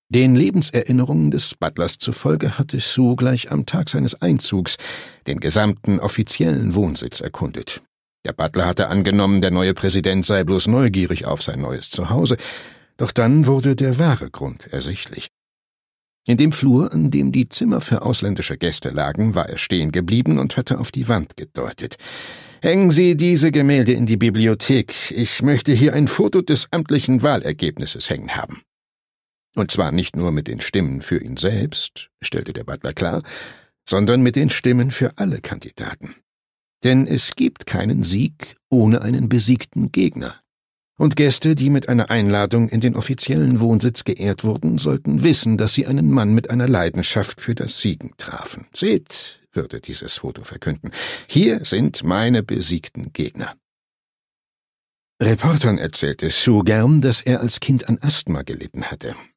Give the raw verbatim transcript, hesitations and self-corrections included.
Den Lebenserinnerungen des Butlers zufolge hatte Sue gleich am Tag seines Einzugs den gesamten offiziellen Wohnsitz erkundet. Der Butler hatte angenommen, der neue Präsident sei bloß neugierig auf sein neues Zuhause, doch dann wurde der wahre Grund ersichtlich. In dem Flur, an dem die Zimmer für ausländische Gäste lagen, war er stehen geblieben und hatte auf die Wand gedeutet. »Hängen Sie diese Gemälde in die Bibliothek. Ich möchte hier ein Foto des amtlichen Wahlergebnisses hängen haben.« Und zwar nicht nur mit den Stimmen für ihn selbst, stellte der Butler klar, sondern mit den Stimmen für alle Kandidaten. Denn es gibt keinen Sieg ohne einen besiegten Gegner. Und Gäste, die mit einer Einladung in den offiziellen Wohnsitz geehrt wurden, sollten wissen, dass sie einen Mann mit einer Leidenschaft für das Siegen trafen. »Seht«, würde dieses Foto verkünden, »hier sind meine besiegten Gegner.« Reportern erzählte Sue gern, dass er als Kind an Asthma gelitten hatte.